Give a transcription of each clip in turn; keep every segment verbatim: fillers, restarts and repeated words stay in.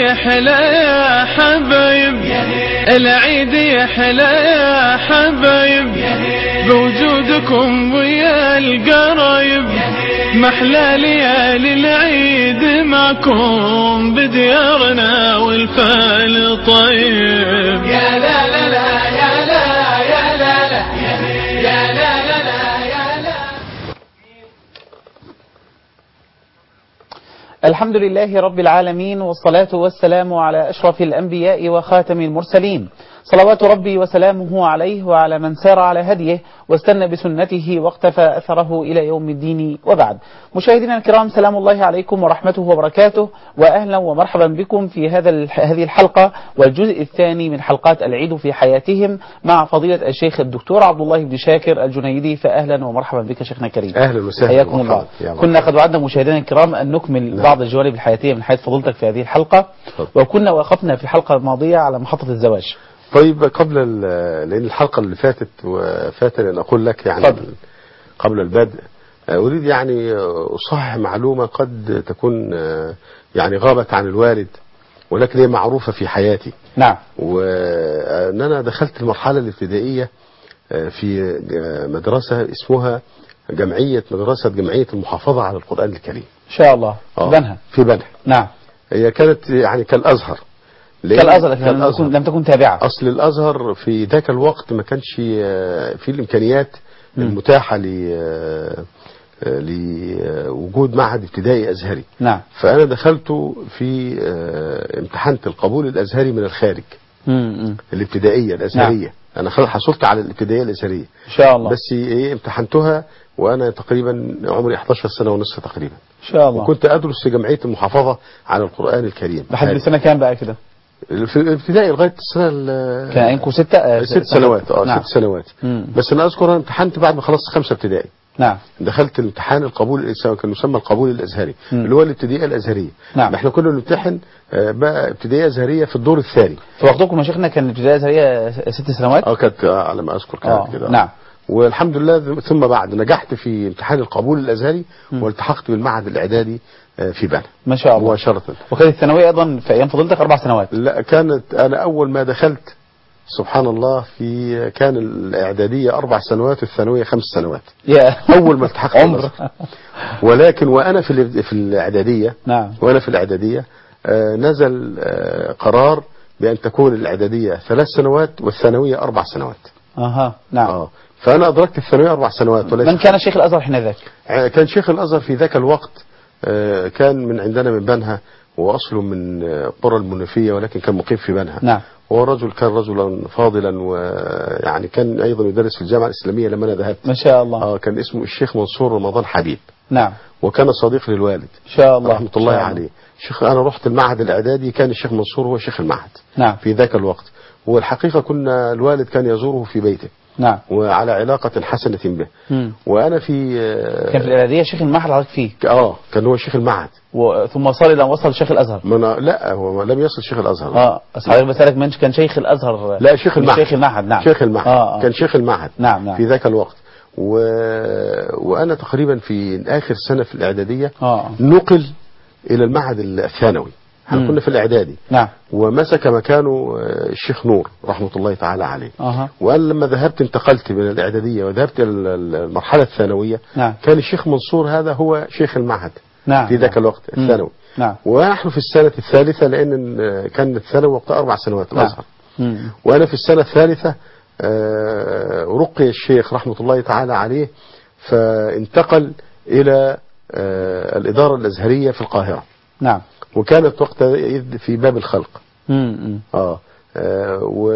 يحلى يا حبايب العيد يحلى يا حبايب بوجودكم ويا القرايب محلى ليالي العيد معكم بديارنا والفال طيب. يا لا لا لا يا لا يا لا لا يا لا لا لا يا لا. الحمد لله رب العالمين، والصلاة والسلام على أشرف الأنبياء وخاتم المرسلين، صلوات ربي وسلامه عليه وعلى من سار على هديه واستنى بسنته واقتفى أثره إلى يوم الدين. وبعد، مشاهدينا الكرام، سلام الله عليكم ورحمته وبركاته، وأهلا ومرحبا بكم في هذا هذه الحلقة والجزء الثاني من حلقات العيد في حياتهم مع فضيلة الشيخ الدكتور عبد الله بن شاكر الجنيدي. فأهلا ومرحبا بك شيخنا الكريم. أهلا وسهلا، حياكم الله. كنا قد وعدنا مشاهدينا الكرام أن نكمل نعم. بعض الجوانب الحياتية من حياة فضيلتك في هذه الحلقة، وكنا وقفنا في الحلقة الماضية على محطة الزواج. طيب، قبل لأن الحلقة اللي فاتت وفاتني أن أقول لك يعني فضل. قبل البدء أريد يعني أصحح معلومة قد تكون يعني غابت عن الوالد، ولكن هي معروفة في حياتي. نعم. وأن أنا دخلت المرحلة الابتدائية في مدرسة اسمها جمعية مدرسة جمعية المحافظة على القرآن الكريم. إن شاء الله. في بنها. في بنها. نعم. هي كانت يعني كالأزهر. كالأزهر لم تكن لم تكن تابعة. أصل الأزهر في ذاك الوقت ما كانش في الإمكانيات م. المتاحة ل لوجود معهد ابتدائي أزهري. نعم. فأنا دخلت في امتحان القبول الأزهري من الخارج. م. الابتدائية الأزهرية. نعم. أنا حصلت على الابتدائية الأزهرية إن شاء الله. بس إيه امتحنتها وأنا تقريبا عمري إحدى عشرة سنة ونصف تقريبا. إن شاء الله. وكنت أدرس في جمعية المحافظة على القرآن الكريم. لحد السنة كام بقى كده؟ في الابتدائي لغايه السنه كان عندكم ستة آه ست سنوات اه نعم. ست سنوات مم. بس انا اذكر انا امتحنت بعد ما خلصت خمسه ابتدائي. نعم. دخلت الامتحان القبول كان يسمى القبول الازهري. مم. اللي هو الابتدائيه الازهريه. نعم. احنا كنا بنمتحن بقى ابتدائيه ازهريه في الدور الثاني. في وقتكم يا شيخنا كان الابتدائيه الازهريه ست سنوات؟ اه كانت على ما اذكر كانت كده. نعم. والحمد لله ثم بعد نجحت في امتحان القبول الازهري والتحقت بالمعهد الاعدادي في بنها. ما شاء الله. مباشرة. وكانت الثانوية أيضا في أيام فضيلتك أربع سنوات؟ لا، كانت أنا أول ما دخلت سبحان الله في كان الإعدادية أربع سنوات والثانوية خمس سنوات. يا أول ما التحقت عمر. ولكن وأنا في في الإعدادية. نعم. وأنا في الإعدادية آه نزل آه قرار بأن تكون الإعدادية ثلاث سنوات والثانوية أربع سنوات. أها. نعم. آه. فأنا أدركت الثانوية أربع سنوات. من كان شيخ الأزهر حينذاك؟ آه كان شيخ الأزهر في ذاك الوقت آه كان من عندنا من بنها، وأصله من قرى المنوفية ولكن كان مقيم في بنها. نعم. هو رجل كان رجلا فاضلا، ويعني كان أيضا يدرس في الجامعة الإسلامية لما أنا ذهبت. ما شاء الله. آه كان اسمه الشيخ منصور رمضان حبيب. نعم. وكان صديق للوالد. إن شاء الله. رحمة الله عليه. شيخ أنا رحت المعهد الإعدادي كان الشيخ منصور هو شيخ المعهد. نعم. في ذاك الوقت. والحقيقة كنا الوالد كان يزوره في بيته. نعم. وعلى علاقة حسنة به. مم. وأنا في كان في الإعدادية شيخ المعهد حضرتك فيه؟ اه كان هو شيخ المعهد. ثم وصل إلى وصل شيخ الأزهر. من لا هو لم يصل شيخ الأزهر. اه بس حضرتك بسألك من كان شيخ الأزهر؟ لا شيخ المعهد. شيخ المعهد. نعم. شيخ المعهد. آه آه. كان شيخ المعهد. نعم نعم. في ذاك الوقت. و... وأنا تقريبا في آخر سنة في الإعدادية آه. نقل إلى المعهد الثانوي. احنا كنا في الإعدادي. نعم. ومسك مكانه الشيخ نور رحمة الله تعالى عليه. أه. وأنا لما ذهبت انتقلت من الإعدادية وذهبت إلى المرحلة الثانوية. نعم. كان الشيخ منصور هذا هو شيخ المعهد. نعم. في ذاك الوقت الثانوي. نعم. ونحن في السنة الثالثة لأن كان الثانوي وقتها أربع سنوات الأزهر. نعم. وأنا في السنة الثالثة رقي الشيخ رحمة الله تعالى عليه فانتقل إلى الإدارة الأزهرية في القاهرة. نعم. وكانت وقتها في باب الخلق. امم آه. آه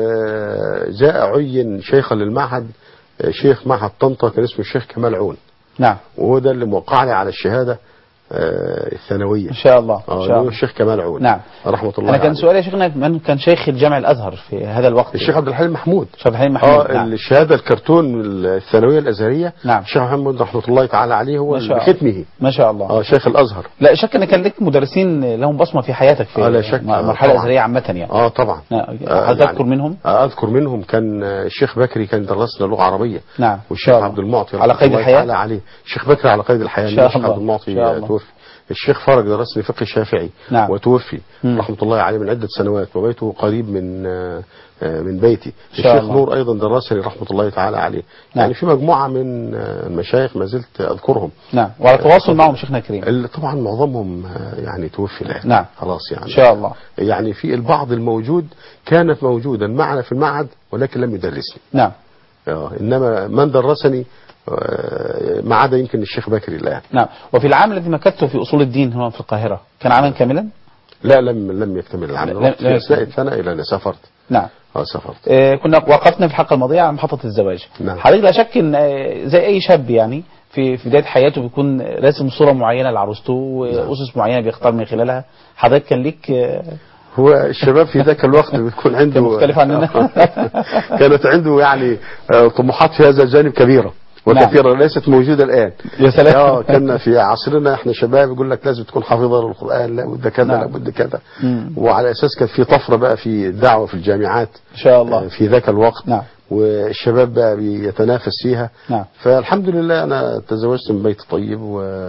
وجاء عين شيخا للمعهد شيخ معهد طنطا كان اسمه الشيخ كمال عون. نعم. وهو ده اللي موقعني على الشهادة آه الثانوية. إن شاء الله. آه إن شاء الله. الشيخ كمال عون. نعم. رحمة الله أنا كان عليه. سؤالي يا شيخنا من كان شيخ الجامع الأزهر في هذا الوقت؟ الشيخ عبد الحليم محمود. الشيخ عبد الحليم محمود. اه نعم. الشهادة الكرتون الثانوية الأزهرية. نعم. الشيخ محمود رحمة الله تعالى عليه هو بختمه. ما شاء الله. اه شيخ الأزهر. لا شك أن كان لك مدرسين لهم بصمة في حياتك في آه لا شك. مرحلة آه أزهرية عامة يعني. اه طبعا. آه أذكر يعني منهم؟ آه أذكر منهم كان الشيخ بكري كان درسنا لغة عربية. نعم. والشيخ عبد المعطي على قيد الحياة. عليه. الشيخ بكري على قيد الحياة. الشيخ عبد المعطي توفي الشيخ فرج درسني فقه الشافعي نعم. وتوفي مم. رحمة الله عليه من عدة سنوات، وبيته قريب من آه، آه، من بيتي. شاء الشيخ الله. نور أيضا درسني رحمة الله تعالى عليه. نعم. يعني في مجموعة من آه، المشايخ ما زلت أذكرهم. نعم، وعلى تواصل معهم شيخنا الكريم. اللي طبعا معظمهم آه، يعني توفي الآن. نعم. خلاص يعني. إن شاء الله. يعني في البعض الموجود كانت موجودا معنا في المعهد ولكن لم يدرسني. نعم. آه، إنما من درسني آه، ما عدا يمكن الشيخ بكري الآن. نعم. وفي العام الذي مكثته في أصول الدين هنا في القاهرة كان عاما كاملا؟ لا لم لم يكتمل العام. لم- رحت لم في أثناء يكتمل. السنة إلى أن سافرت. نعم. اه سافرت. آه، كنا وقفنا في الحلقة الماضية على محطة الزواج. نعم. حضرتك لا شك ان آه، زي اي شاب يعني في في بداية حياته بيكون راسم صورة معينة لعروسته وأسس معينة بيختار من خلالها. حضرتك كان ليك آه، هو الشباب في ذاك الوقت بتكون عنده كان مختلف عننا. كانت عنده يعني آه، طموحات في هذا الجانب كبيرة وكثيرة. نعم. ليست موجودة الآن. يا سلام. اه كنا في عصرنا احنا شباب يقول لك لازم تكون حافظة للقرآن، لا بد كذا نعم. لا بد كذا. مم. وعلى أساس كانت في طفرة بقى في الدعوة في الجامعات إن شاء الله. آه، في ذاك الوقت. نعم. والشباب بقى بيتنافس فيها. نعم. فالحمد لله أنا تزوجت من بيت طيب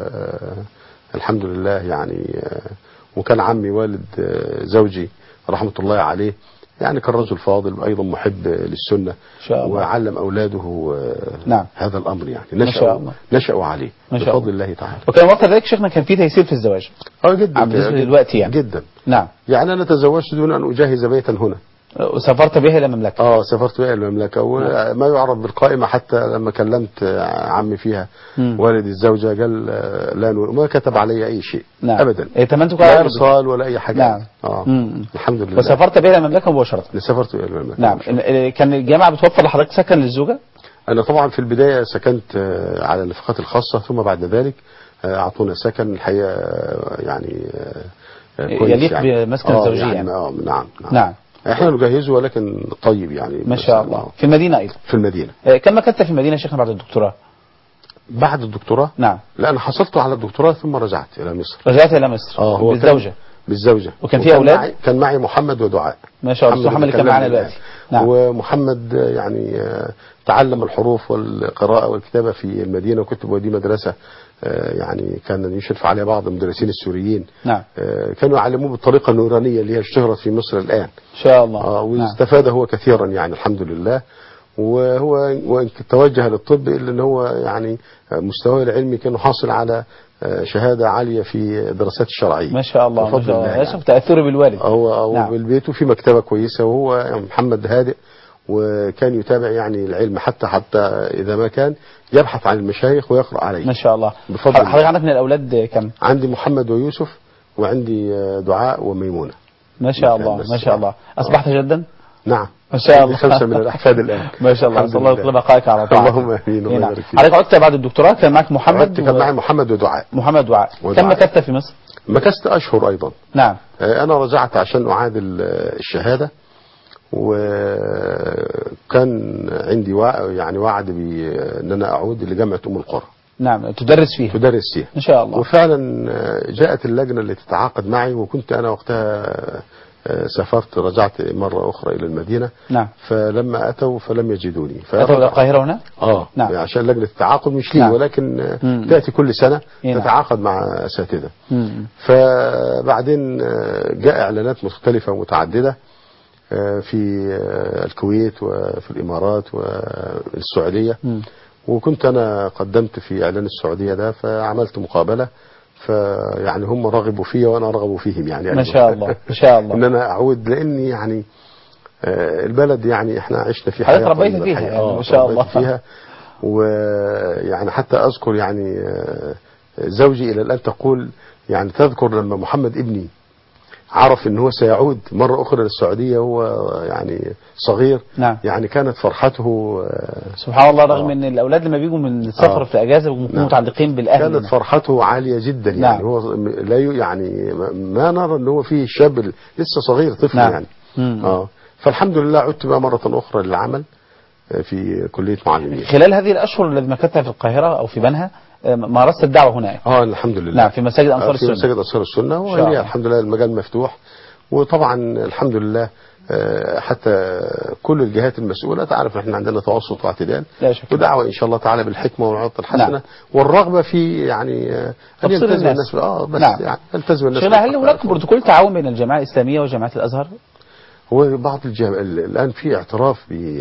والحمد لله يعني آه، وكان عمي والد آه، زوجي رحمة الله عليه يعني كان رجل فاضل أيضا محب للسنة. إن شاء الله. وعلم أولاده آه، نعم. هذا الأمر يعني ما شاء نشأوا الله. نشأوا عليه ما شاء بفضل الله. الله تعالى. وكان وقت ذلك شيخنا كان في تيسير في الزواج اه جدا بالنسبة جداً- دلوقتي يعني. جدا. نعم. يعني أنا تزوجت دون أن أجهز بيتا هنا. وسافرت به إلى المملكة. اه سافرت بقى المملكة وما يعرف بالقائمة. حتى لما كلمت عمي فيها مم. والد الزوجة قال آه، لا نور ما كتب علي أي شيء. نعم. أبدا. ائتمنتك لا على إرسال ولا أي حاجة. نعم. اه مم. الحمد لله. وسافرت به إلى المملكة مباشرة. سافرت إلى المملكة. نعم. ال- كان الجامعة بتوفر لحضرتك سكن للزوجة؟ أنا طبعا في البداية سكنت آه، على النفقات الخاصة ثم بعد ذلك آه، أعطونا سكن الحقيقة آه، يعني آه، آه، كويس يليق يعني. بمسكن آه، الزوجية يعني. يعني. آه نعم نعم. نعم. احنا نجهزه ولكن طيب يعني. ما بس شاء الله. آه، في المدينة أيضا. في المدينة. آه، كم مكثت في المدينة شيخنا بعد الدكتوراه؟ بعد الدكتوراه. نعم. لا أنا حصلت على الدكتوراه ثم رجعت إلى مصر. رجعت إلى مصر. اه هو بالزوجة. كان بالزوجة. وكان فيها أولاد؟ معي كان معي محمد ودعاء. ما شاء الله. محمد اللي كان معنا دلوقتي. نعم. ومحمد آه، يعني آه، تعلم الحروف والقراءة والكتابة في المدينة وكنت بودي مدرسة آه، يعني كان يشرف عليها بعض المدرسين السوريين. نعم. آه، كانوا يعلموه بالطريقة النورانية اللي هي اشتهرت في مصر الآن. إن شاء الله. آه نعم. واستفاد هو كثيرا يعني الحمد لله. وهو وإن توجه للطب إلا أن هو يعني مستواه العلمي كان حاصل على آه، شهادة عالية في الدراسات الشرعية. ما شاء الله. ما بفضل شاء الله الله. يعني. يشوف تأثره بالوالد. هو هو نعم. بالبيت وفي مكتبة كويسة وهو محمد هادئ وكان يتابع يعني العلم حتى حتى إذا ما كان يبحث عن المشايخ ويقرأ عليه. ما شاء الله. بفضل حضرتك الله. عندك من الأولاد كم؟ عندي محمد ويوسف وعندي آه، دعاء وميمونة. ما شاء ما الله. كان بس. ما شاء الله. أصبحت جدا؟ نعم. ما شاء الله. خمسة من الأحفاد الآن. ما شاء الله. الحمد نسأل الله لله. يطلب بقائك على طاعته. اللهم آمين. الله نعم. يبارك فيك. حضرتك عدت بعد الدكتوراه كان معك محمد عدت كان معي محمد ودعاء. محمد دعاء. ودعاء. كم مكثت في مصر؟ مكثت أشهر أيضا. نعم. آه، أنا رجعت عشان أعادل آه، الشهادة وكان عندي وع- يعني وعد بأن أنا أعود لجامعة أم القرى نعم. تدرس فيها. تدرس فيها. إن شاء الله. وفعلا آه، جاءت اللجنة اللي تتعاقد معي وكنت أنا وقتها آه، سافرت رجعت مرة أخرى إلى المدينة. نعم. فلما أتوا فلم يجدوني أتوا إلى القاهرة هنا؟ اه نعم. عشان لجنة التعاقد مش لي نعم. ولكن آه، مم. تأتي كل سنة نعم. تتعاقد مع أساتذة. مم. فبعدين آه، جاء إعلانات مختلفة ومتعددة آه، في آه، الكويت وفي الإمارات والسعودية. مم. وكنت أنا قدمت في إعلان السعودية ده فعملت مقابلة فيعني هم رغبوا فيا وأنا رغبوا فيهم يعني ما شاء الله. ما شاء الله. إن أنا أعود لأني يعني آه، البلد يعني إحنا عشنا في حضرتك حياة ربيت طيبة فيها الحقيقة. يعني. آه، ما شاء ربيت الله. فيها. ويعني حتى أذكر يعني آه، زوجي إلى الآن تقول يعني تذكر لما محمد ابني عرف ان هو سيعود مرة اخرى للسعودية وهو يعني صغير. نعم. يعني كانت فرحته آه، سبحان الله. رغم آه. ان الاولاد لما بيجوا من السفر آه. في اجازه بيكونوا نعم. متعلقين بالاهل. كانت فرحته عالية جدا يعني. نعم. هو لا ي- يعني ما- ما نرى ان هو فيه شاب لسه صغير طفل نعم. يعني. مم. اه فالحمد لله عدت بقى مرة اخرى للعمل آه، في كلية معلمين. خلال هذه الاشهر التي مكثتها في القاهره او في بنها آه، مارست الدعوه هنا. اه الحمد لله. نعم. في مساجد انصار آه، في السنه. مساجد انصار السنة شاء الله. وهي الحمد لله المجال مفتوح وطبعا الحمد لله حتى كل الجهات المسؤولة تعرف احنا عندنا توسط واعتدال ودعوة ان شاء الله تعالى بالحكمة والعظة الحسنة. نعم. والرغبة في يعني ان يلتزم الناس, الناس اه بس. نعم. يعني يلتزم الناس. هل هناك بروتوكول تعاون بين الجماعة الإسلامية وجامعة الأزهر؟ هو بعض الجامعة الآن في اعتراف ب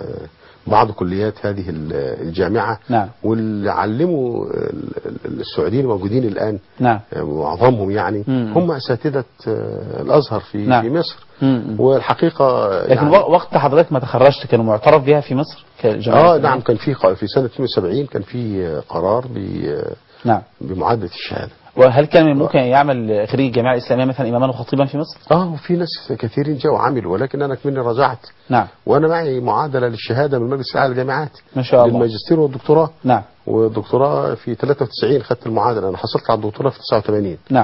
بعض كليات هذه الجامعة. نعم. واللي علموا السعوديين الموجودين الآن. نعم. معظمهم يعني مم. هم أساتذة الأزهر في نعم. في مصر. مم. والحقيقة لكن يعني وقت حضرتك ما تخرجت كانوا معترف بها في مصر كجامعة؟ اه نعم كان في في سنة اثنين وسبعين كان في قرار ب نعم بمعادلة الشهادة. وهل كان من ممكن يعمل خريج الجامعة الإسلامية مثلا إماما وخطيبا في مصر؟ اه في ناس كثيرين جاءوا وعملوا ولكن أنا كمني رجعت. نعم. وأنا معي معادلة للشهادة من مجلس الأعلى للجامعات. ما شاء الله. للماجستير والدكتوراه. نعم. والدكتوراه في ثلاثة وتسعين خدت المعادلة. أنا حصلت على الدكتوراه في تسعة وثمانين. نعم.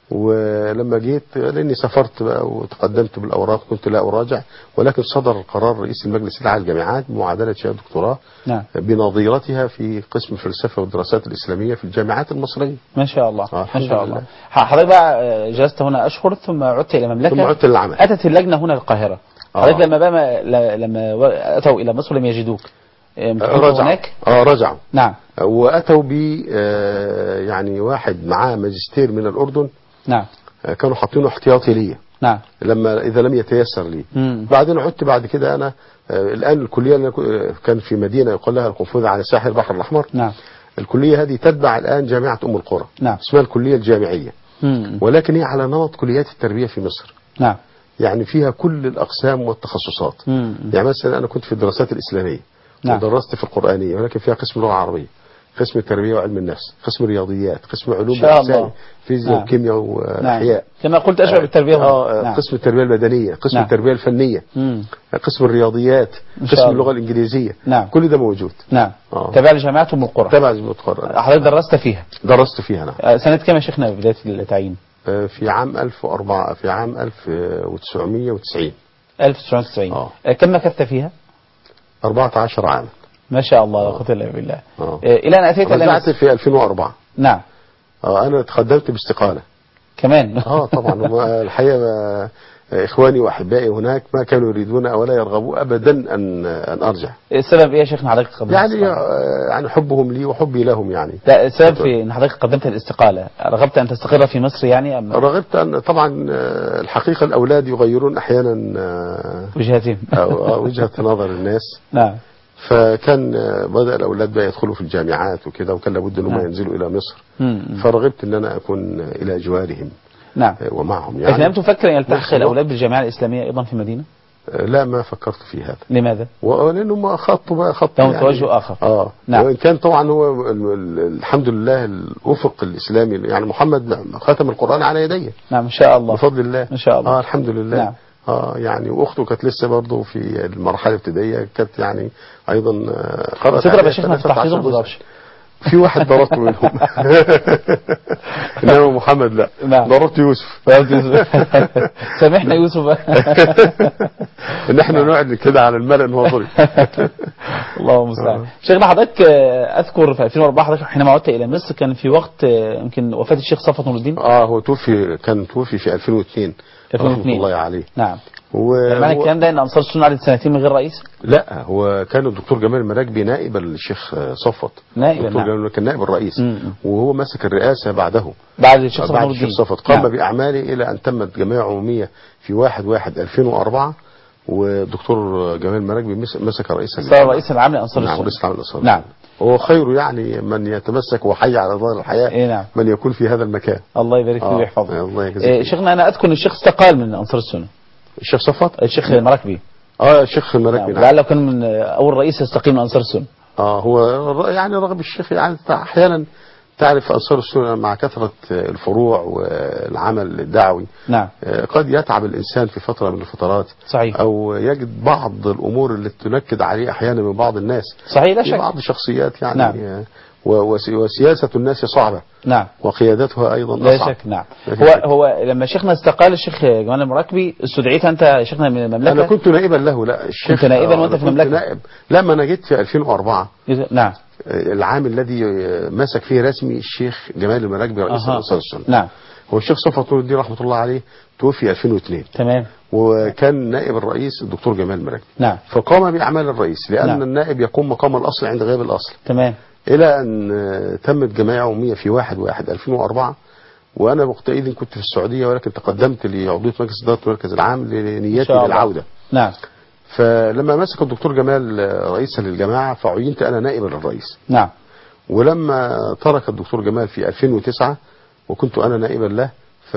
ولما جيت لاني سافرت بقى وتقدمت بالاوراق كنت لا اراجع ولكن صدر قرار رئيس المجلس الاعلى للجامعات بمعادله شهاده دكتوراه. نعم. بنظيرتها في قسم الفلسفه والدراسات الاسلاميه في الجامعات المصريه. ما شاء الله. آه ما شاء الله. حضرتك بقى جلست هنا اشهر ثم عدت الى المملكه. ثم عدت للعمل. اتت اللجنه هنا القاهره. حضرتك لما بقى لما اتوا الى مصر لم يجدوك رجعوا هناك؟ اه رجعوا. نعم. واتوا ب آه يعني واحد معاه ماجستير من الاردن. نعم. كانوا حاطينه احتياطي ليا. نعم. لما اذا لم يتيسر لي. مم. بعدين عدت بعد كده انا آه الان الكليه اللي كان في مدينه يقال لها القنفذه على ساحل البحر الاحمر. نعم. الكليه هذه تتبع الان جامعه ام القرى. نعم. اسمها الكليه الجامعيه. مم. ولكن هي على نمط كليات التربيه في مصر. نعم. يعني فيها كل الاقسام والتخصصات. مم. يعني مثلا انا كنت في الدراسات الاسلاميه. نعم. ودرست في القرانيه ولكن فيها قسم لغه عربيه. قسم التربيه وعلم النفس، قسم الرياضيات، قسم علوم الاجسام، فيزياء نعم. وكيمياء واحياء. نعم. كما قلت اشبه بالتربيه. اه نعم. قسم التربيه البدنيه، قسم نعم. التربيه الفنيه، مم. قسم الرياضيات، قسم اللغه الانجليزيه. نعم. كل ده موجود. نعم. آه. تبع لجامعه ام القرى. تبع لجامعه ام القرى. حضرتك درست فيها؟ درست فيها نعم. سنه كام يا شيخنا بدايه التعيين؟ في عام ألف وأربعة في عام ألف وتسعمائة وتسعين. ألف وتسعمائة وتسعين. آه. كم مكثت فيها؟ أربعة عشر عاما. ما شاء الله لا قوه الا بالله. الى ان اتيت رجعت في ألفين وأربعة. نعم. اه انا تقدمت باستقاله كمان. اه طبعا الحقيقه اخواني واحبائي هناك ما كانوا يريدون ولا يرغبوا ابدا ان ان ارجع. السبب ايه يا شيخنا حضرتك قدمت؟ يعني يعني حبهم لي وحبي لهم يعني. لا السبب في ان حضرتك قدمت الاستقاله، رغبت ان تستقر في مصر يعني أم؟ رغبت ان طبعا الحقيقه الاولاد يغيرون احيانا وجهتهم وجهه نظر الناس. نعم. فكان بدأ الأولاد بقى يدخلوا في الجامعات وكده وكان لابد أنهم ينزلوا إلى مصر. مم. فرغبت أن أنا أكون إلى جوارهم. نعم. ومعهم يعني. لكن لم تفكر أن يلتحق الأولاد بالجامعة الإسلامية أيضا في المدينة؟ لا ما فكرت في هذا. لماذا؟ لأنهم خطوا بقى خط يعني توجه آخر. آه. نعم. وإن كان طبعا هو الحمد لله الأفق الإسلامي يعني محمد ختم القرآن على يديه. نعم ما شاء الله. بفضل الله. ما شاء الله. آه الحمد لله. نعم. اه يعني واخته كانت لسه برضه في المرحله الابتدائيه كانت يعني ايضا قرات. فكره يا شيخنا في تحفيظهم ما ضربش. في واحد ضربته منهم انما محمد لا. نعم. ضربت يوسف. ضربت يوسف. سامحنا يوسف. ان احنا نقعد كده على الملأ ان هو ضرب. الله المستعان. شيخنا حضرتك اذكر في ألفين وأربعة حضرتك حينما عدت الى مصر كان في وقت يمكن وفاه الشيخ صفوت نور الدين. اه هو توفي كان توفي في ألفين واثنين. ألفين واثنين. الله عليه. نعم. و... معنى الكلام ده ان انصار السنه قعدت سنتين من غير رئيس؟ لا هو كان الدكتور جمال المراكبي نائب الشيخ صفوت. نائب. الدكتور نعم. جمال كان نائب الرئيس. م- وهو مسك الرئاسه بعده. بعد الشيخ صفوت. بعد الشيخ صفوت قام نعم. باعماله الى ان تمت جمعيه عموميه في واحد واحد ألفين وأربعة والدكتور جمال المراكبي مسك رئيس صار رئيس العام لانصار السنه. نعم رئيس العام لانصار. نعم. هو خير يعني من يتمسك وحي على ظهر الحياه. إيه نعم. من يكون في هذا المكان. الله يبارك فيه ويحفظه. الله يجزيك. إيه شيخنا انا اذكر ان الشيخ استقال من انصار السنه. الشيخ صفوت؟ الشيخ المراكبي. اه الشيخ المراكبي. نعم. لعله كان من اول رئيس يستقيل من انصار السنه. اه هو يعني رغم الشيخ يعني احيانا تعرف انصار السنه مع كثره الفروع والعمل الدعوي. نعم. قد يتعب الانسان في فتره من الفترات. صحيح. او يجد بعض الامور اللي تنكد عليه احيانا من بعض الناس. صحيح لا شك. في بعض الشخصيات يعني. نعم. وسياسه الناس صعبه. نعم. وقيادتها ايضا لا اصعب. شك. نعم. هو هو لما شيخنا استقال الشيخ جمال المراكبي استدعيت انت يا شيخنا من المملكه؟ انا كنت نائبا له. لا الشيخ كنت نائبا وانت في المملكه؟ نائب. لا ما انا جيت في ألفين وأربعة. نعم. العام الذي مسك فيه رسمي الشيخ جمال المراكبي رئيس أه. انصار السنه. نعم. هو الشيخ صفوت نور الدين رحمه الله عليه توفي ألفين واثنين. تمام. وكان نائب الرئيس الدكتور جمال مراكبي. نعم. فقام بأعمال الرئيس لأن نعم. النائب يقوم مقام الأصل عند غياب الأصل. تمام. إلى أن تمت جمعية عمومية في واحد واحد ألفين وأربعة، وأنا وقتئذ كنت في السعودية، ولكن تقدمت لعضوية مجلس إدارة المركز العام لنيتي للعودة. نعم. فلما مسك الدكتور جمال رئيسا للجماعة فعينت أنا نائبا للرئيس. نعم. ولما ترك الدكتور جمال في ألفين وتسعة وكنت أنا نائبا له، ف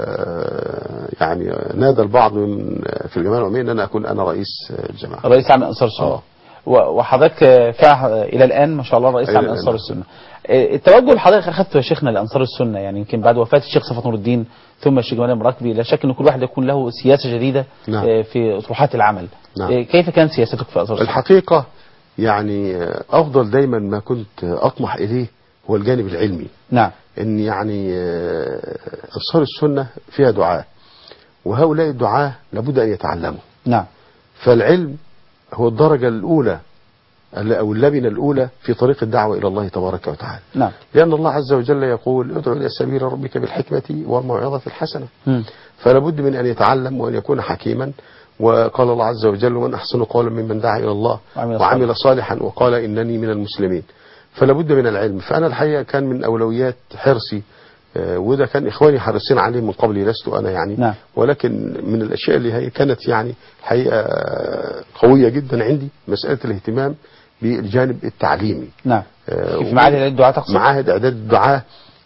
يعني نادى البعض من في الجمعية العمومية أن أنا أكون أنا رئيس الجماعة، رئيس عام أنصار السنة. آه. وحضرتك فيها إلى الآن ما شاء الله رئيس عام أنصار السنة. التوجه اللي حضرتك أخذته يا شيخنا لأنصار السنة، يعني يمكن بعد وفاة الشيخ صفوت نور الدين ثم الشيخ جمال مراكبي، لا شك أن كل واحد يكون له سياسة جديدة. نعم. في أطروحات العمل. نعم. كيف كانت سياستك في أنصار السنة؟ الحقيقة يعني أفضل دايما ما كنت أطمح إليه هو الجانب العلمي. نعم. إن يعني أنصار السنة فيها دعاة، وهؤلاء الدعاة لابد أن يتعلموا. نعم. فالعلم هو الدرجة الأولى أو اللبنة الأولى في طريق الدعوة إلى الله تبارك وتعالى. نعم. لأن الله عز وجل يقول ادعو إلى سبيل ربك بالحكمة والموعظة الحسنة. م. فلا بد من أن يتعلم وأن يكون حكيما. وقال الله عز وجل ومن أحسن قولا ممن دعا إلى الله وعمل صالحا وقال إنني من المسلمين. فلا بد من العلم. فأنا الحقيقة كان من أولويات حرصي، وده كان إخواني حريصين عليه من قبل، لست أنا يعني. نعم. ولكن من الأشياء اللي هي كانت يعني حقيقة قوية جدا عندي مسألة الاهتمام بالجانب التعليمي. نعم. في معاهد إعداد الدعاة تقصد؟ معاهد إعداد الدعاة،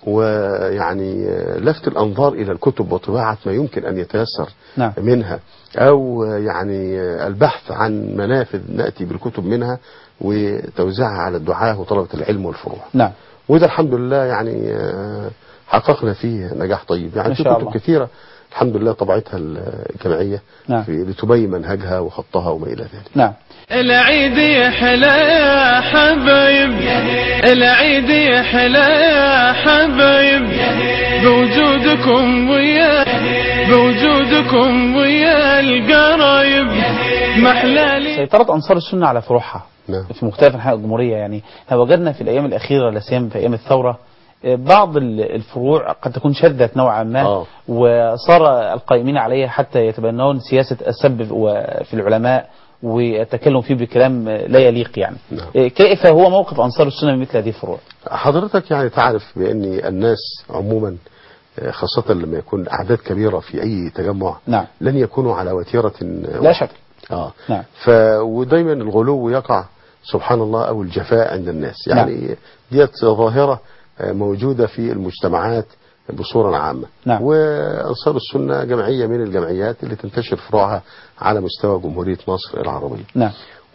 ويعني لفت الأنظار إلى الكتب وطباعة ما يمكن أن يتيسر. نعم. منها، أو يعني البحث عن منافذ نأتي بالكتب منها وتوزيعها على الدعاة وطلبة العلم والفروع. نعم. وده الحمد لله يعني حققنا فيه نجاح طيب. يعني في كتب الله. كثيرة الحمد لله طبعتها الجمعية. نعم. في لتبين منهجها وخطها وما إلى ذلك. نعم. العيد يحلى يا حبايب، العيد يحلى يا حبايب، بوجودكم ويا بوجودكم ويا القرايب محلالي. سيطرة أنصار السنة على فروعها. نعم. في مختلف أنحاء الجمهورية، يعني وجدنا في الأيام الأخيرة لا سيما في أيام الثورة بعض الفروع قد تكون شذت نوعا ما. أوه. وصار القائمين عليها حتى يتبنون سياسة السب في العلماء والتكلم فيه بكلام لا يليق يعني. نعم. كيف هو موقف أنصار السنة من مثل هذه الفروع؟ حضرتك يعني تعرف بأن الناس عموما خاصة لما يكون أعداد كبيرة في أي تجمع. نعم. لن يكونوا على وتيرة. لا شك. آه. نعم. ف ودايما الغلو يقع سبحان الله أو الجفاء عند الناس، يعني نعم. ديت ظاهرة موجودة في المجتمعات بصورة عامة. نعم. وأنصار السنة جمعية من الجمعيات اللي تنتشر فروعها على مستوى جمهورية مصر العربية. نعم.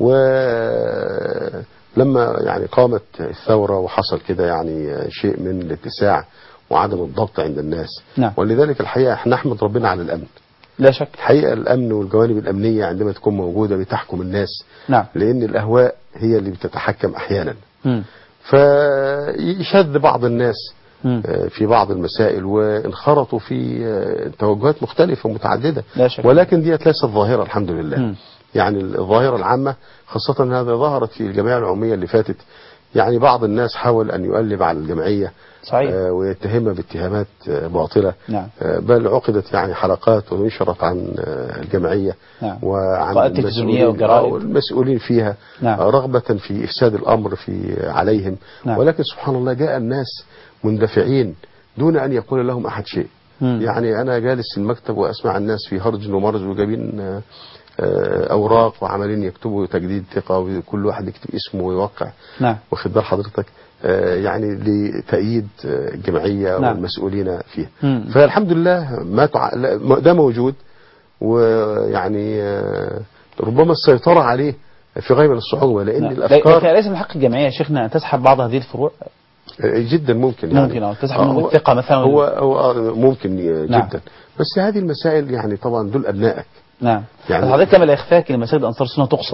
ولما يعني قامت الثورة وحصل كده يعني شيء من الاتساع وعدم الضبط عند الناس. نعم. ولذلك الحقيقة احنا نحمد ربنا على الأمن. لا شك. الحقيقة الأمن والجوانب الأمنية عندما تكون موجودة بتحكم الناس. نعم. لأن الأهواء هي اللي بتتحكم أحيانا. م. فيشد بعض الناس م. في بعض المسائل وانخرطوا في توجهات مختلفة ومتعددة. لا شك. ولكن ديت ليست ظاهرة الحمد لله. م. يعني الظاهرة العامة خاصة هذا ظهرت في الجمعية العمومية اللي فاتت. يعني بعض الناس حاول أن يؤلب على الجمعية. صحيح. آه ويتهمها باتهامات آه باطلة. نعم. آه بل عقدت يعني حلقات ونشرت عن آه الجمعية. نعم. وعن المسؤولين, والمسؤولين فيها. نعم. آه رغبة في إفساد الأمر في آه عليهم. نعم. ولكن سبحان الله جاء الناس مندفعين دون أن يقول لهم أحد شيء. م. يعني أنا جالس في المكتب وأسمع الناس في هرج ومرج وجايبين آه أوراق وعمالين يكتبوا تجديد ثقة وكل واحد يكتب اسمه ويوقع. نعم. واخد بال حضرتك يعني لتأييد الجمعية. نعم. والمسؤولين فيها. مم. فالحمد لله ما تع... ده موجود، ويعني ربما السيطرة عليه في غاية من الصعوبة لأن نعم. الأفكار. لكن ليس من حق الجمعية يا شيخنا أن تسحب بعض هذه الفروع؟ جدا ممكن يعني. ممكن أو تسحب منهم الثقة مثلا. هو هو ممكن جدا. نعم. بس هذه المسائل يعني طبعا دول أبنائك. نعم. يعني حضرتك كما لا يخفاك ان مساجد انصار السنه تقصد.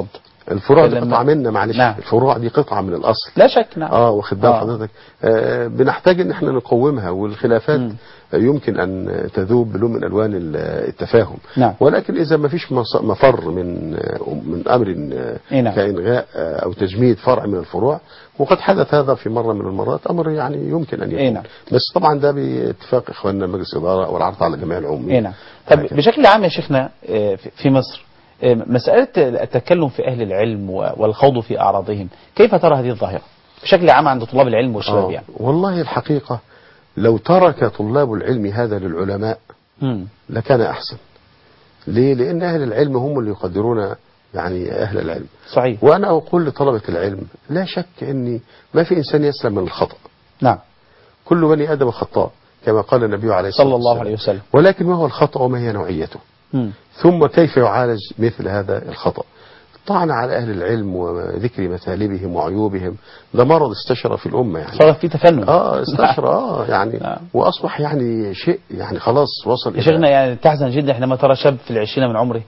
الفروع دي فلما- قطعة منا معلش. نعم. الفروع دي قطعة من الأصل. لا شك. نعم. اه واخد بال آه. حضرتك. آه بنحتاج ان احنا نقومها، والخلافات مم. يمكن ان تذوب بلون من الوان ال- التفاهم. نعم. ولكن اذا ما فيش مص- مفر من من امر إيه نعم. كالغاء او تجميد فرع من الفروع، وقد حدث هذا في مره من المرات، امر يعني يمكن ان إيه يكون. نعم. بس طبعا ده باتفاق اخواننا مجلس الاداره والعرض على جميع العموميين. اي نعم. طب هكذا. بشكل عام يا شيخنا، آه، في في مصر، آه، مسألة التكلم في أهل العلم و- والخوض في أعراضهم، كيف ترى هذه الظاهرة بشكل عام عند طلاب العلم والشباب آه يعني؟ والله الحقيقه لو ترك طلاب العلم هذا للعلماء مم. لكان احسن. ليه؟ لان اهل العلم هم اللي يقدرون يعني اهل العلم. صحيح. وانا اقول لطلبه العلم لا شك ان ما في انسان يسلم من الخطا. نعم. كل بني ادم خطاء كما قال النبي عليه الصلاه صلى والسلام. الله عليه وسلم. ولكن ما هو الخطا وما هي نوعيته؟ مم. ثم كيف يعالج مثل هذا الخطا؟ الطعن على اهل العلم وذكر مثالبهم وعيوبهم ده مرض استشرى في الامه يعني. صار في تفنن. اه استشرى اه يعني نعم. واصبح يعني شيء يعني خلاص وصل يا شيخنا يعني تحزن جدا حينما ترى شاب في العشرين من عمره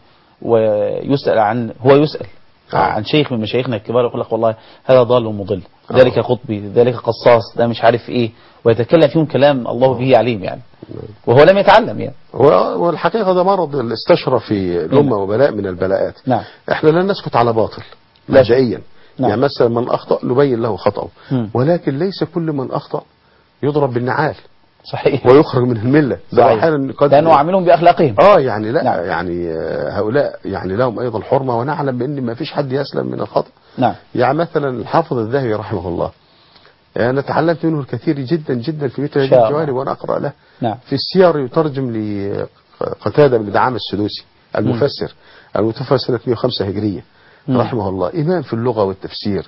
ويسأل عن هو يسأل آه. عن شيخ من مشايخنا الكبار، يقول لك والله هذا ضال ومضل، آه. ذلك قطبي، ذلك قصاص، ده مش عارف ايه، ويتكلم فيهم كلام الله به عليم يعني، وهو لم يتعلم يعني. و- والحقيقه ده مرض الاستشرى في الامه وبلاء من البلاءات. نعم. احنا لا نسكت على باطل لا. مبدئيا. نعم. يعني مثلا من اخطا نبين له خطاه، مم. ولكن ليس كل من اخطا يضرب بالنعال صحيح. ويخرج من المله. ده صحيح. احيانا قد لأنه عاملهم بأخلاقهم. اه يعني لا نعم. يعني آه، هؤلاء يعني لهم ايضا حرمه، ونعلم بان ما فيش حد يسلم من الخطا. نعم. يعني مثلا الحافظ الذهبي رحمه الله، انا تعلمت منه الكثير جدا جدا في مثل إن هذه شاء الله. الجوانب وانا اقرا له. نعم. في السير يترجم لقتادة بن دعامة السدوسي المفسر المتوفى سنة مئة وخمسة هجرية مم. رحمه الله، إمام في اللغة والتفسير.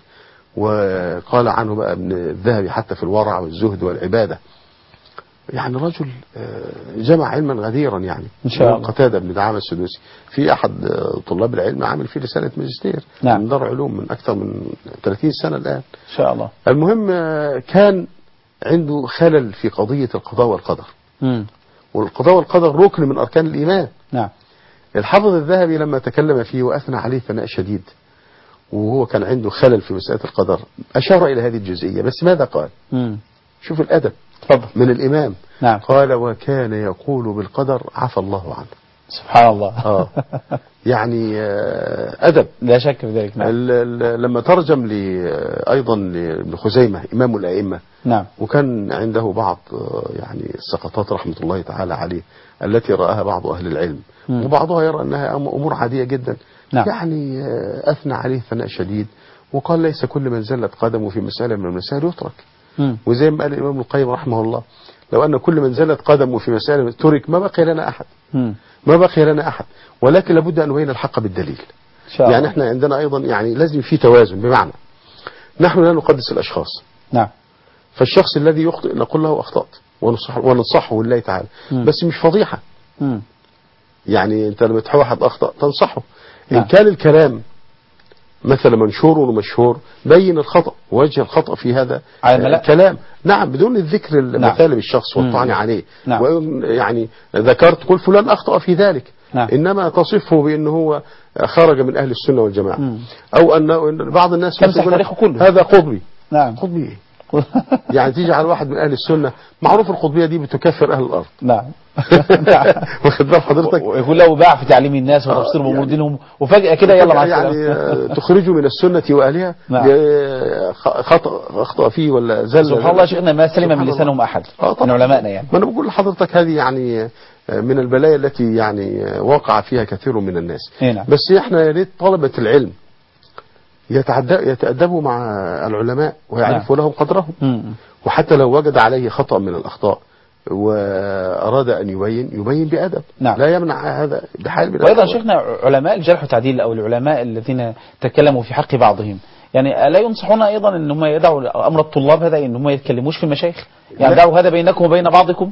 وقال عنه بقى ابن الذهبي حتى في الورع والزهد والعبادة، يعني رجل آه، جمع علما غديرا يعني. إن شاء الله. قتادة بن دعامة السدوسي في أحد آه، طلاب العلم عامل فيه رسالة ماجستير نعم. من دار علوم من أكثر من ثلاثين سنة الآن. إن شاء الله. المهم آه، كان عنده خلل في قضية القضاء والقدر، مم. والقضاء والقدر ركن من أركان الإيمان. نعم. الحافظ الذهبي لما تكلم فيه وأثنى عليه ثناء شديد، وهو كان عنده خلل في مسألة القدر، أشار إلى هذه الجزئية. بس ماذا قال؟ مم. شوف الأدب تفضل. من الإمام. نعم. قال وكان يقول بالقدر عفى الله عنه. سبحان الله. آه يعني آه أدب. لا شك في ذلك. نعم. ال- ال- لما ترجم لي آه، أيضا لابن خزيمة إمام الأئمة، نعم. وكان عنده بعض آه، يعني السقطات رحمة الله تعالى عليه التي رآها بعض أهل العلم، مم. وبعضها يرى أنها أم- أمور عادية جدا. نعم. يعني آه، أثنى عليه ثناء شديد، وقال ليس كل من زلت قدمه في مسألة من المسائل يترك. مم. وزي ما قال الإمام القيم رحمه الله، لو أن كل من زلت قدمه في مسألة ترك ما بقي لنا أحد، مم. ما بقي لنا أحد. ولكن لابد أن نبين الحق بالدليل. إن شاء الله. يعني احنا عندنا أيضا يعني لازم في توازن، بمعنى نحن لا نقدس الأشخاص، نعم. فالشخص الذي يخطئ نقول له أخطأت ونصح وننصحه لله تعالى، مم. بس مش فضيحة. مم. يعني أنت لما تحوى واحد أخطأ تنصحه. نعم. إن كان الكلام مثلا منشور ومشهور بين الخطأ، وجه الخطأ في هذا على الملأ. الكلام، نعم، بدون الذكر المثالب الشخص والطعن مم. عليه. نعم. ويعني ذكرت قل فلان أخطأ في ذلك، نعم. إنما تصفه بأنه هو خرج من أهل السنة والجماعة. مم. أو أن إن بعض الناس تمسح يقول تاريخه كله. هذا قطبي. نعم. قطبي إيه؟ يعني تيجي على واحد من أهل السنة، معروف القطبية دي بتكفر أهل الأرض. نعم. واخد بال حضرتك؟ ويقول له باع في تعليم الناس وتفسير آه، بأمور يعني- دينهم، وفجأة كده يلا مع يعني السلامة. آه، تخرجه من السنة وأهلها. نعم. ي- خطأ أخطأ فيه ولا زل. سبحان الله يا شيخنا، ما سلم سبحان من لسانهم الله. أحد آه، طبعا. من علمائنا يعني. ما أنا بقول لحضرتك هذه يعني آه، من البلايا التي يعني آه، وقع فيها كثير من الناس. إيه نعم. بس احنا يا ريت طلبة العلم يتعد- يتأدبوا مع العلماء ويعرفوا لهم قدرهم، مم. وحتى لو وجد عليه خطأ من الأخطاء وأراد أن يبين يبين بأدب. نعم. لا يمنع هذا بحال من وأيضا الأحوال. شيخنا علماء الجرح والتعديل أو العلماء الذين تكلموا في حق بعضهم، يعني لا ينصحون أيضا أن هم يدعوا أمر الطلاب هذا أن هم يتكلموش في المشايخ، يعني لا. دعوا هذا بينكم وبين بعضكم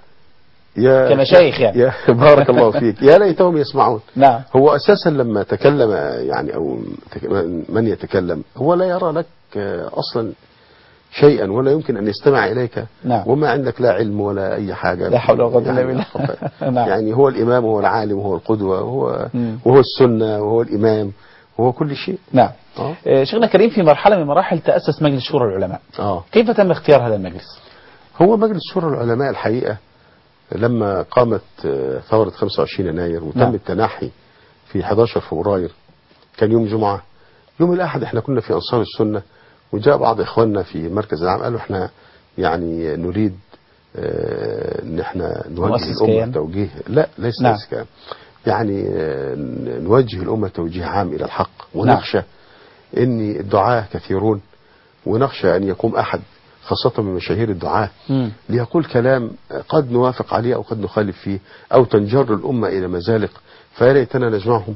يا كمشايخ يعني. يا بارك الله فيك، يا ليتهم يسمعون. نعم. هو أساسا لما تكلم يعني أو تك- من يتكلم هو لا يرى لك آه، أصلا شيئا، ولا يمكن أن يستمع إليك. نعم. وما عندك لا علم ولا أي حاجة. لا حول ولا قوة إلا يعني بالله. أخطأ. نعم. يعني هو الإمام وهو العالم وهو القدوة وهو مم. وهو السنة وهو الإمام هو كل شيء. نعم. اه آه، شيخنا كريم، في مرحلة من مراحل تأسس مجلس شورى العلماء، اه كيف تم اختيار هذا المجلس؟ هو مجلس شورى العلماء الحقيقة لما قامت آه، ثورة خمسة وعشرين يناير وتم نعم. التنحي في أحد عشر فبراير، كان يوم جمعة. يوم الأحد احنا كنا في أنصار السنة، وجاء بعض إخواننا في مركز العام قالوا احنا يعني نريد آه، ان احنا نوجه مؤسس الأمة كيان؟ توجيه، لا ليس نعم. ليس كيان. يعني آه، نوجه الأمة توجيه عام إلى الحق، ونخشى ان الدعاة كثيرون، ونخشى ان يقوم احد خاصة من مشاهير الدعاة مم. ليقول كلام قد نوافق عليه او قد نخالف فيه، او تنجر الامة الى مزالق، فيا ريتنا نجمعهم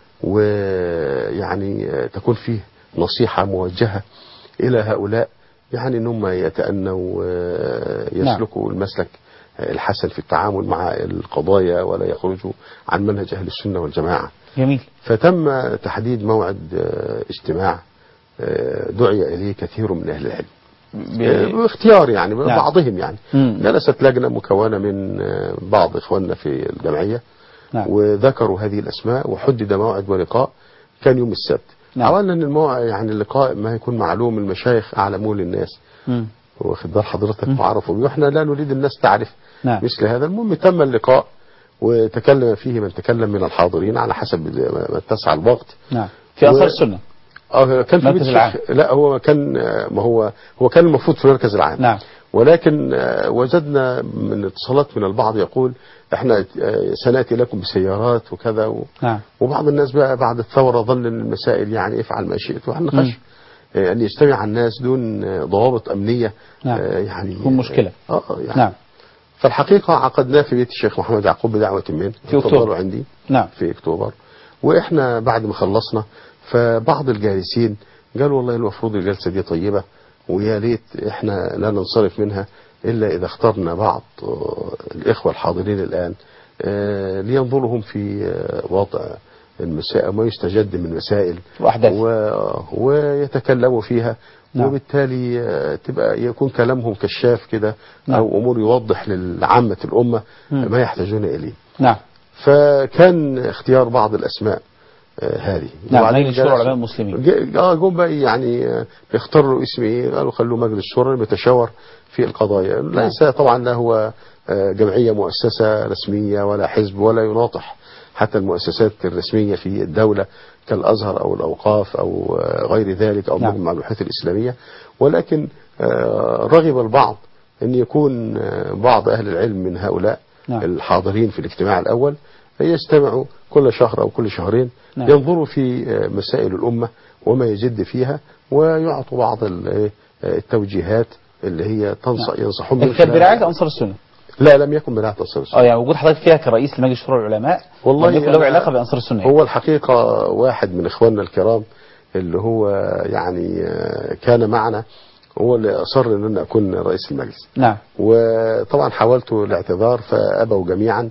ويعني تكون فيه نصيحة موجهة الى هؤلاء، يعني ان هم يتأنوا ويسلكوا المسلك الحسن في التعامل مع القضايا، ولا يخرجوا عن منهج اهل السنة والجماعة. جميل. فتم تحديد موعد آه، اجتماع آه، دعي إليه كثير من أهل العلم ب... آه، باختيار يعني نعم. بعضهم يعني. مم. جلست لجنة مكونة من آه، بعض إخواننا في الجمعية، نعم. وذكروا هذه الأسماء، وحدد موعد ولقاء كان يوم السبت. نعم. حاولنا أن الموعد يعني اللقاء ما يكون معلوم، المشايخ أعلموه للناس، مم. واخد بال حضرتك، مم. وعرفوا بيه، واحنا لا نريد الناس تعرف نعم. مثل هذا. المهم تم اللقاء، وتكلم فيه من تكلم من الحاضرين على حسب ما اتسع الوقت. نعم. في أنصار و- السنة. اه كان في مركز بيت العام. الشيخ، لا هو كان آه، ما هو هو كان المفروض في المركز العام. نعم. ولكن آه، وجدنا من اتصالات من البعض يقول احنا آه، سناتي لكم بسيارات وكذا و... نعم. وبعض الناس بقى بعد الثوره ظن ان المسائل يعني افعل ما شئت، واحنا مم. خش آه، ان يجتمع الناس دون آه، ضوابط امنيه. نعم. آه، يعني تكون مشكلة. اه آه، يعني نعم. فالحقيقه عقدناه في بيت الشيخ محمد يعقوب بدعوه من في أكتوبر. اتفضلوا عندي نعم. في اكتوبر. واحنا بعد ما خلصنا، فبعض الجالسين قالوا والله المفروض الجلسه دي طيبه، ويا ريت احنا لا ننصرف منها الا اذا اخترنا بعض آه، الاخوه الحاضرين الان آه، لينظروا هم في آه، وضع المسائل، ما يستجد من مسائل وأحداث. و- ويتكلموا فيها. نعم. وبالتالي آه، تبقى يكون كلامهم كشاف كده، نعم. او امور يوضح للعامه الامه مم. ما يحتاجون اليه. نعم. فكان اختيار بعض الاسماء آه، هذه. نعم. وبعدين مجلس شورى جلس- العلماء المسلمين. ج- اه جم بقى يعني آه، يختاروا اسم ايه، قالوا خلوه مجلس شورى بيتشاور في القضايا. ليس طبعا لا هو آه، جمعيه مؤسسه رسميه ولا حزب، ولا يناطح حتى المؤسسات الرسميه في الدوله كالازهر او الاوقاف او آه، غير ذلك، او نعم. مجمع البحوث الاسلاميه. ولكن آه، رغب البعض ان يكون آه، بعض اهل العلم من هؤلاء نعم. الحاضرين في الاجتماع الاول يجتمعوا كل شهر او كل شهرين، نعم. ينظروا في آه، مسائل الامه وما يجد فيها، ويعطوا بعض ال- آه، التوجيهات اللي هي تنصح ينصحون من كانت خلالها. برعاية أنصار السنة. لا لم يكن بناء تصل. اه يعني وجود حضرتك فيها كرئيس لمجلس شورى العلماء والله لم يكن له أنا- علاقة بأنصار السنة يعني. هو الحقيقة واحد من إخواننا الكرام اللي هو يعني آه، كان معنا، هو اللي أصر أن أنا أكون رئيس المجلس. نعم. وطبعا حاولت الاعتذار فأبوا جميعا،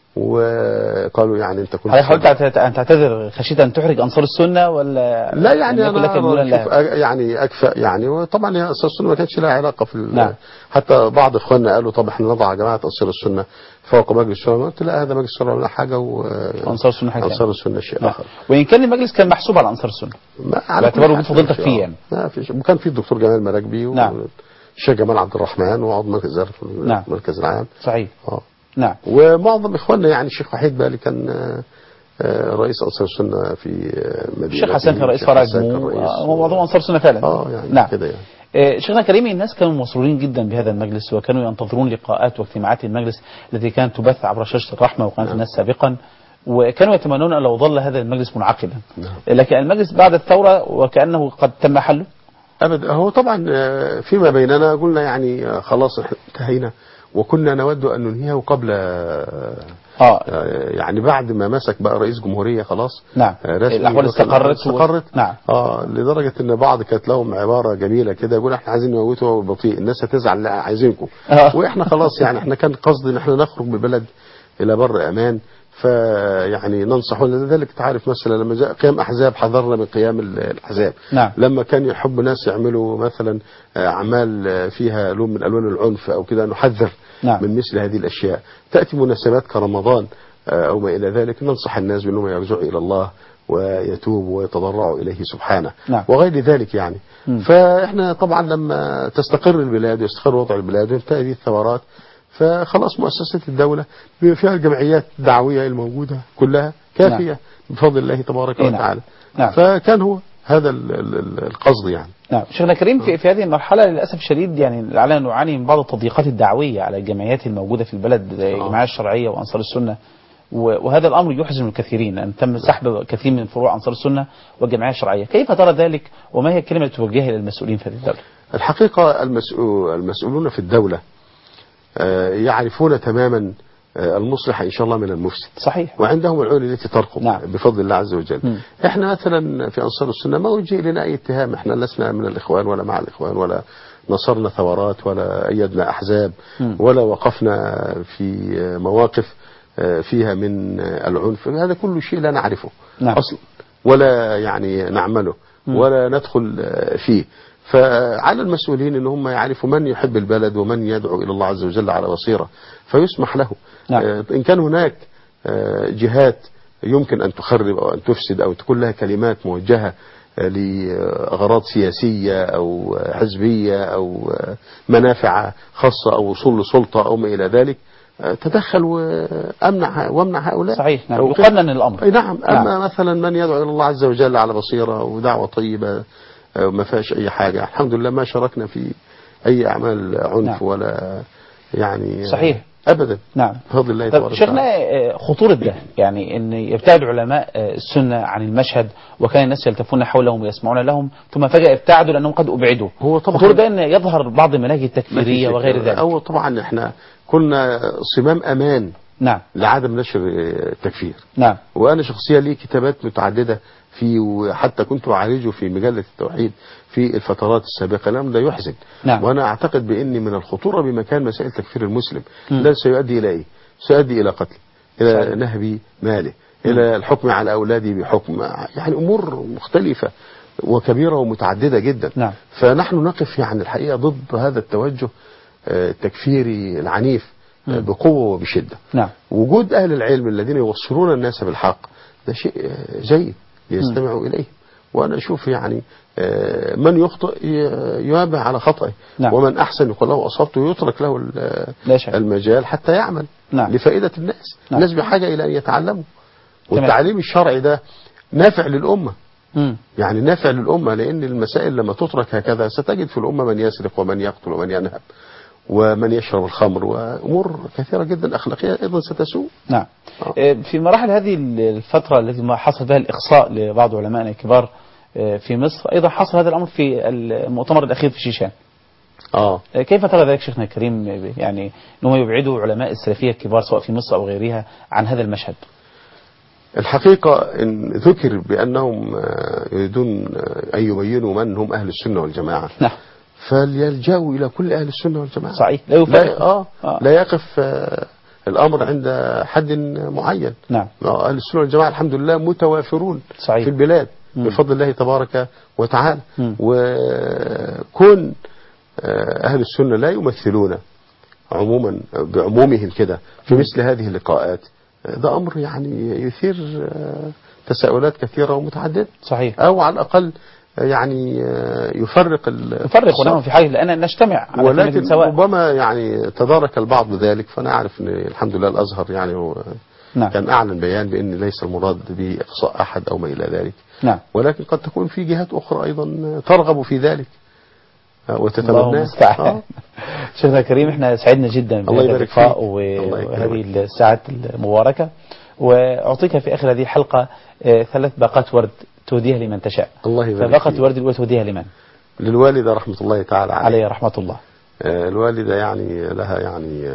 وقالوا يعني أنت كنت حضرتك حاولت تعت- أن تعتذر خشيت أن تحرج أنصار السنة ولا لا يعني لم يكن لك ميولا انا شوف لها؟ أ- يعني اكفأ يعني. وطبعا هي انصار السنه ما كانش لها علاقه في ال- نعم. حتى بعض اخواننا قالوا طب احنا نضع جماعه انصار السنه فوق مجلس الشورى. قلت لا، هذا مجلس الشورى ولا حاجه، أنصار السنة حاجة وانصار السنه شيء نعم. اخر. وإن كان المجلس كان محسوب على أنصار السنة ما على باعتبار كل وجود حال فضيلتك في- فيه آه، يعني. ما فيش. وكان في الدكتور جمال مراكبي نعم. والشيخ جمال عبد الرحمن وعضو مركز الزرع في نعم. المركز العام. صحيح. اه نعم. ومعظم اخواننا يعني الشيخ وحيد بالي كان آه، آه، رئيس انصار السنه في آه، مدينه. الشيخ حسن كان رئيس فرع جمهور هو موضوع أنصار السنة فعلا. اه يعني نعم. كده يعني. آه، شيخنا كريم، الناس كانوا مسرورين جدا بهذا المجلس، وكانوا ينتظرون لقاءات واجتماعات المجلس التي كانت تبث عبر شاشة الرحمة وقناة نعم. الناس سابقا، وكانوا يتمنون أن لو ظل هذا المجلس منعقدا. نعم. لكن المجلس بعد الثورة وكأنه قد تم حله. أبدا. هو طبعا آه، فيما بيننا قلنا يعني آه، خلاص احنا انتهينا، وكنا نود أن ننهيه قبل آه، اه آه، يعني بعد ما مسك بقى رئيس جمهورية خلاص. نعم. آه، رسمي. الأحوال وكان استقرت و- استقرت. نعم. اه لدرجة ان بعض كانت لهم عبارة جميلة كده، يقول احنا عايزين نموته بطيء، الناس هتزعل، لا عايزينكم. آه. واحنا خلاص يعني احنا كان قصدي ان احنا نخرج من البلد الى بر امان، فيعني ننصح. ولذلك تعرف مثلا لما جاء قيام احزاب حذرنا من قيام ال- الاحزاب. نعم. لما كان يحب ناس يعملوا مثلا آه، اعمال آه، فيها لون من الوان العنف او كده، نحذر نعم. من مثل هذه الاشياء. تاتي مناسبات كرمضان أو ما إلى ذلك، ننصح الناس بأنهم يرجعوا إلى الله ويتوبوا ويتضرعوا إليه سبحانه نعم. وغير ذلك يعني. م. فإحنا طبعا لما تستقر البلاد ويستقر وضع البلاد وينتهي هذه الثورات، فخلاص مؤسسات الدولة بما فيها الجمعيات الدعوية الموجودة كلها كافية نعم. بفضل الله تبارك نعم. وتعالى. نعم. فكان هو هذا القصد يعني. نعم شيخنا كريم، في, في هذه المرحلة للأسف الشديد يعني لعلنا نعاني من بعض التضييقات الدعوية على الجمعيات الموجودة في البلد زي الجمعية الشرعية وأنصار السنة، وهذا الأمر يحزن الكثيرين أن تم سحب كثير من فروع أنصار السنة والجمعية الشرعية. كيف ترى ذلك وما هي الكلمة التي توجهها إلى المسؤولين في هذه الدولة؟ الحقيقة المسؤول المسؤولون في الدولة يعرفون تماما المصلح إن شاء الله من المفسد. صحيح. وعندهم العقول التي ترقب. نعم. بفضل الله عز وجل. م. احنا مثلا في أنصار السنة ما وجه لنا أي اتهام، احنا لسنا من الإخوان ولا مع الإخوان ولا نصرنا ثورات ولا أيدنا أحزاب م. ولا وقفنا في مواقف فيها من العنف، هذا كل شيء لا نعرفه. نعم. أصلا ولا يعني نعمله م. ولا ندخل فيه. فعلى المسؤولين ان هم يعرفوا من يحب البلد ومن يدعو الى الله عز وجل على بصيرة فيسمح له. نعم. ان كان هناك جهات يمكن ان تخرب او ان تفسد او تكون لها كلمات موجهة لأغراض سياسية او حزبية او منافع خاصة او وصول لسلطة او ما الى ذلك، تدخل وامنع وامنع هؤلاء. صحيح. نعم. يقنن الامر. نعم. اما نعم. مثلا من يدعو الى الله عز وجل على بصيرة ودعوة طيبة ما فيهاش أي حاجة، الحمد لله ما شاركنا في أي أعمال عنف. نعم. ولا يعني صحيح أبدا. نعم. بفضل الله تبارك وتعالى. شيخنا خطورة ده يعني أن يبتعد علماء السنة عن المشهد وكان الناس يلتفون حولهم ويسمعون لهم ثم فجأة ابتعدوا لأنهم قد أبعدوا. هو طبعا خطورة ده أن يظهر بعض المناهج التكفيرية وغير ذلك. أو طبعا إحنا كنا صمام أمان. نعم. لعدم نشر التكفير. نعم. وأنا شخصيا لي كتابات متعددة في، وحتى كنت أعالجه في مجلة التوحيد في الفترات السابقة. الأمر ده يحزن. نعم. وأنا أعتقد بأن من الخطورة بمكان مسائل تكفير المسلم لا سيؤدي إلى إيه؟ سيؤدي إلى قتل، إلى صحيح. نهب ماله، م. إلى الحكم على أولاده بحكم، يعني أمور مختلفة وكبيرة ومتعددة جدا. نعم. فنحن نقف يعني الحقيقة ضد هذا التوجه التكفيري العنيف م. بقوة وبشدة. نعم. وجود أهل العلم الذين يوصلون الناس بالحق ده شيء جيد يستمعوا إليه. وأنا أشوف يعني من يخطئ يوابع على خطئه. نعم. ومن أحسن يقول له أصبته يترك له المجال حتى يعمل. نعم. لفائدة الناس. نعم. الناس بحاجة إلى أن يتعلموا، والتعليم الشرعي ده نافع للأمة. م. يعني نافع للأمة، لأن المسائل لما تترك هكذا ستجد في الأمة من يسرق ومن يقتل ومن ينهب ومن يشرب الخمر وأمور كثيرة جدا أخلاقية أيضا ستسوء. نعم. آه. في مراحل هذه الفترة التي ما حصل فيها الإقصاء لبعض علمائنا الكبار في مصر، أيضا حصل هذا الأمر في المؤتمر الأخير في شيشان. آه. كيف ترى ذلك شيخنا الكريم، يعني أنهم يبعدوا علماء السلفية الكبار سواء في مصر أو غيرها عن هذا المشهد؟ الحقيقة إن ذكر بأنهم يريدون أن يبينوا من هم أهل السنة والجماعة. نعم. فليلجأوا إلى كل أهل السنة والجماعة. صحيح. لا لا, آه آه. لا يقف آه الأمر عند حد معين. نعم. أهل السنة والجماعة الحمد لله متوافرون. صحيح. في البلاد. م. بفضل الله تبارك وتعالى. م. وكون أهل السنة لا يمثلون عموما بعمومهم كده في مثل هذه اللقاءات، ده أمر يعني يثير تساؤلات كثيرة ومتعددة. صحيح. أو على الأقل يعني يفرق يفرق ونحن في حاجة لأن نجتمع على ولكن سواء. ربما يعني تدارك البعض ذلك، فأنا أعرف أن الحمد لله الأزهر يعني هو نعم. كان أعلن بيان بأن ليس المراد بإقصاء أحد أو ما إلى ذلك. نعم. ولكن قد تكون في جهات أخرى أيضا ترغب في ذلك وتتمناه. آه. شيخنا الكريم احنا سعدنا جدا بهذا اللقاء وهذه الساعات المباركة، وأعطيك في آخر هذه الحلقة ثلاث باقات ورد تهديها لمن تشاء. الله يبارك فيك. فباقة ورد الأولى تهديها لمن؟ للوالدة رحمة الله تعالى عليها. عليه رحمة الله. الوالدة يعني لها يعني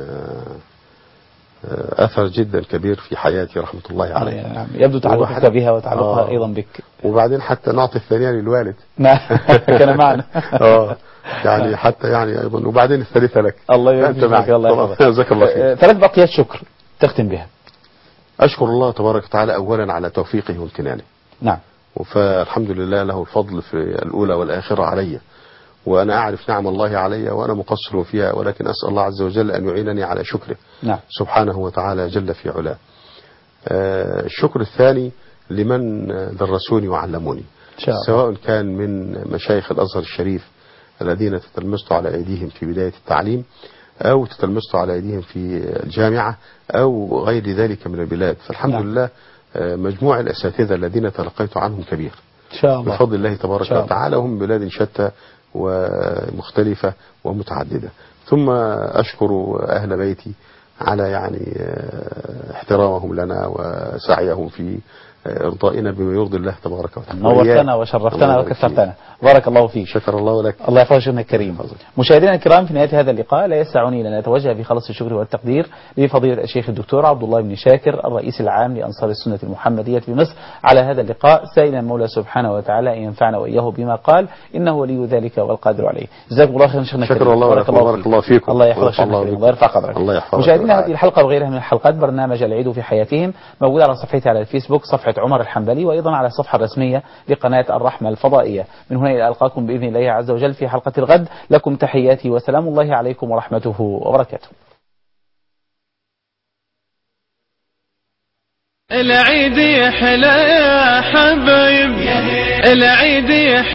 أثر جدا كبير في حياتي رحمة الله عليها. نعم. يبدو تعلقك بها وتعلقها آه. أيضا بك. وبعدين حتى نعطي الثانية للوالد. نعم. كان معنا. اه يعني حتى يعني أيضا، وبعدين الثالثة لك. الله يبارك. الله جزاك الله خير. ثلاث بقيات شكر تختم بها. أشكر الله تبارك وتعالى أولا على توفيقه وامتنانه. نعم. فالحمد لله له الفضل في الأولى والآخرة علي، وأنا أعرف نعم الله علي وأنا مقصر فيها، ولكن أسأل الله عز وجل أن يعينني على شكره. نعم. سبحانه وتعالى جل في علاه. آه، الشكر الثاني لمن درسوني وعلموني، شاء الله. سواء كان من مشايخ الأزهر الشريف الذين تتلمست على أيديهم في بداية التعليم، أو تتلمست على أيديهم في الجامعة، أو غير ذلك من البلاد. فالحمد نعم. لله آه، مجموع الأساتذة الذين تلقيت عنهم كبير إن شاء الله. بفضل الله تبارك شاء الله. وتعالى، هم بلاد شتى ومختلفة ومتعددة. ثم أشكر أهل بيتي على يعني آه، احترامهم لنا وسعيهم في آه، إرضائنا بما يرضي الله تبارك وتعالى. نورتنا وشرفتنا وكثرتنا، بارك الله فيك. شكر الله لك. الله يحفظك شيخنا الكريم. مشاهدينا الكرام، في نهاية هذا اللقاء لا يسعني لأن نتوجه بخلص الشكر والتقدير لفضيلة الشيخ الدكتور عبد الله بن شاكر الرئيس العام لأنصار السنة المحمدية في مصر على هذا اللقاء، سائلا المولى سبحانه وتعالى أن ينفعنا وإياه بما قال، إنه ولي ذلك والقادر عليه. جزاكم الله خيرا شيخنا الكريم. شكر الله بارك ولكم وبارك الله فيكم. الله يحفظك شيخنا الكريم. الله يرفع قدرك. الله يحفظك. مشاهدينا، هذه الحلقة وغيرها من الحلقات برنامج العيد في حياتهم موجود على صفحتي على الفيسبوك، صفحة عمر الحنبلي، وأيضا على الصفحة الرسمية لقناة الرحمة الفضائية. من هنا إلى ألقاكم بإذن الله عز وجل في حلقة الغد، لكم تحياتي وسلام الله عليكم ورحمته وبركاته. العيد يحلى يا حبايب، العيد يحلى